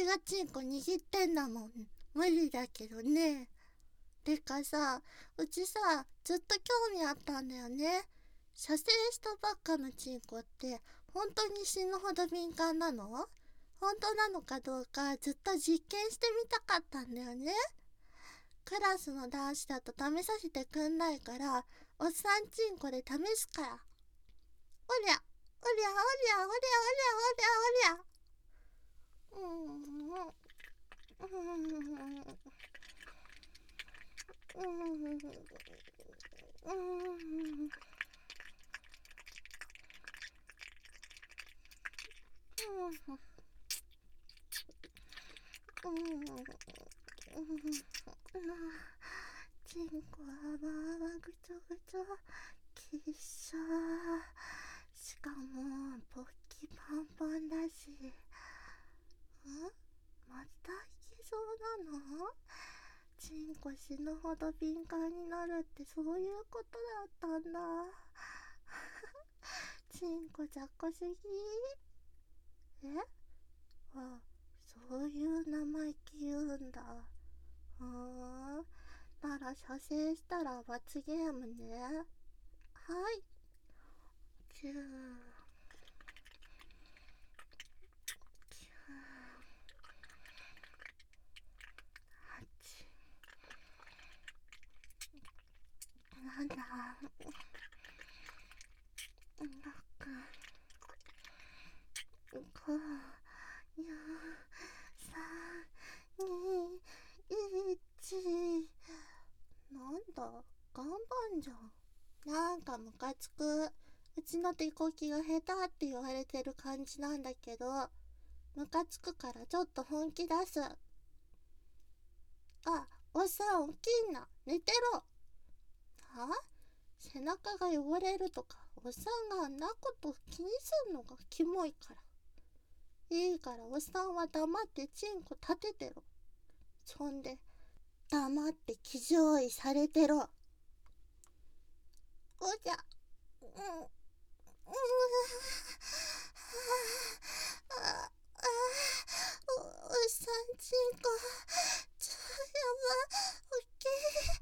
がチンコ握ってんだもん。無理だけどね。てかさ、うちさ、ずっと興味あったんだよね。射精したばっかのチンコって本当に死ぬほど敏感なの？本当なのかどうかずっと実験してみたかったんだよね。クラスの男子だと試させてくんないから、おっさんチンコで試すから。おりゃ、おりゃ、おりゃ、おりゃ、おりゃ、おりゃ、おりゃ。チンコはまあぐちょぐちょ、きっしょ。しかもポッキパンパンだし。またいけそうなの？チンコ死ぬほど敏感になるってそういうことだったんだ。チンコ雑魚すぎ？あ、そういう生意気言うんだ。なら射精したら罰ゲームね。はい。キュー。キュー。なんだ。6、5、4、3、2、1。なんだ、頑張んじゃん。なんかムカつく。うちの手こきが下手って言われてる感じなんだけど、ムカつくからちょっと本気出す。あ、おっさん起きんな。寝てろ。は？背中が汚れるとか、おっさんがあんなこと気にすんのがキモいから。いいからおっさんは黙ってチンコ立ててろ。そんで、黙って騎乗位されてろ。おじゃ、おっさんチンコ、やば、おっきい。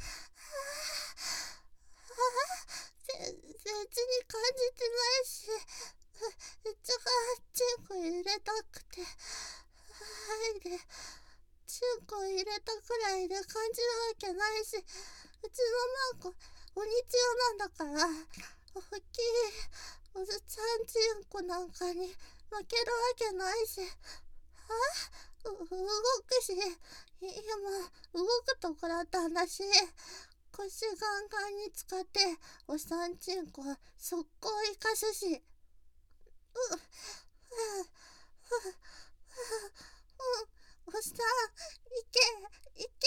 別に感じてないし、うちがチンコ入れたくて、はいで、チンコ入れたくらいで感じるわけないし、うちのマンコ、鬼千代なんだから、おっきいおじちゃんチンコなんかに負けるわけないし、動くし、今、動くとこだったんだし、腰ガンガンに使って、おっさんチンコ、速攻生かすし、おっさん、いけ、いけ、い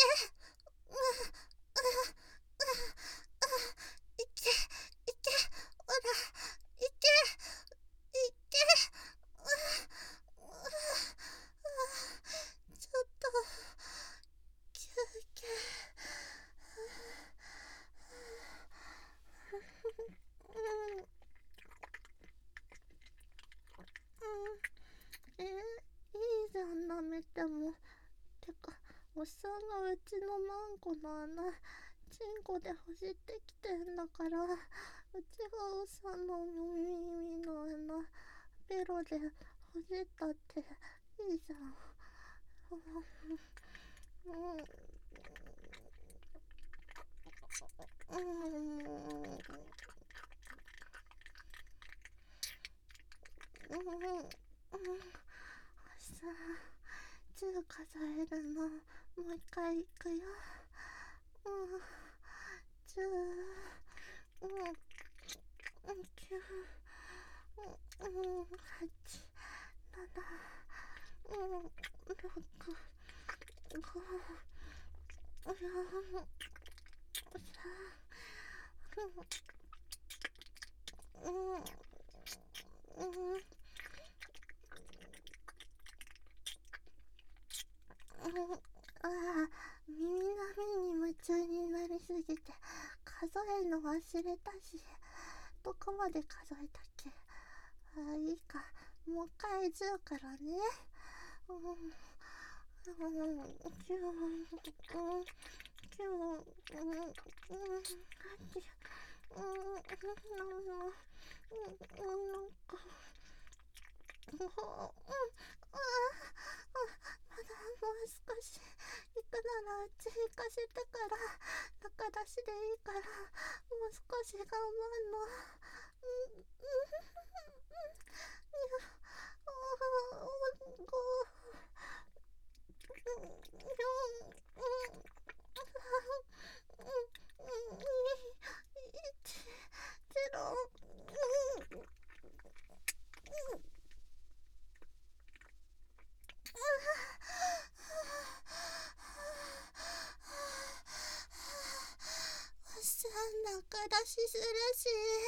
け、いけ、ほら、いけ、いけ、ちょっと、休憩。いいじゃん、舐めても。てか、おっさんがうちのマンコの穴、チンコで走ってきてんだから、うちがおっさんの耳の穴、ベロでほじったっていいじゃん。さあ、10数えるの、もう一回いくよ。10、9、8、7、6、5、4、ああ、耳鳴りに夢中になりすぎて数えるの忘れたし、どこまで数えたっけ？いいか、もう一回10からね。 もう少し行くならうち行かせてから中出しでいいからもう少し頑張んの。おっさん中出しするし、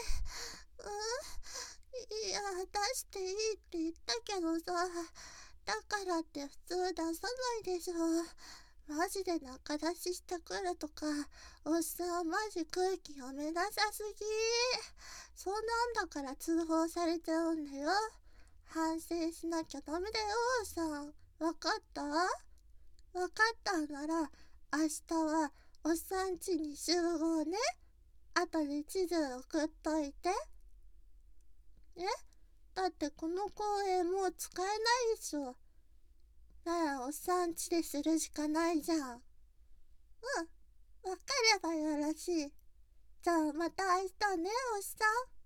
いや出していいって言ったけどさ、だからって普通出さないでしょ。マジで中出ししてくるとか、おっさんマジ空気読めなさすぎ。そんなんだから通報されちゃうんだよ。反省しなきゃダメだよ、おっさん。わかった？わかったんなら、明日はおっさん家に集合ね。後で地図送っといて。え？だってこの公園もう使えないでしょ。ならおっさん家でするしかないじゃん。わかればよろしい。じゃあまた明日ね、おっさん。